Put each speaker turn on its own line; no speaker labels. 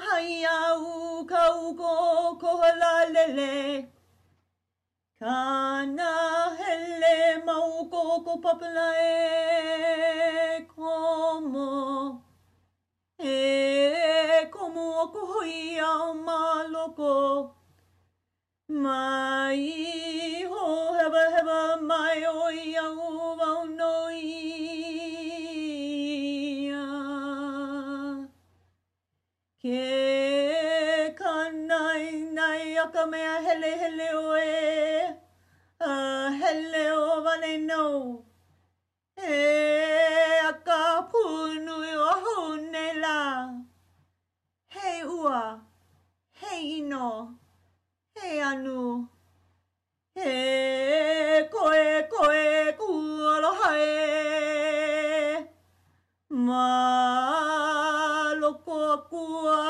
hai au kau ko kohala lele. Kana hele mau ko papala e komo. E komo o kuhui au maloko. Mai ho heba mai oi au wau noia. Ke kanai nai aka mea hele oe. Hele o vane no. E aka punu o hone la. Hei ua. Hei ino. Hei anu. He koe kualoha e. Ma loko kua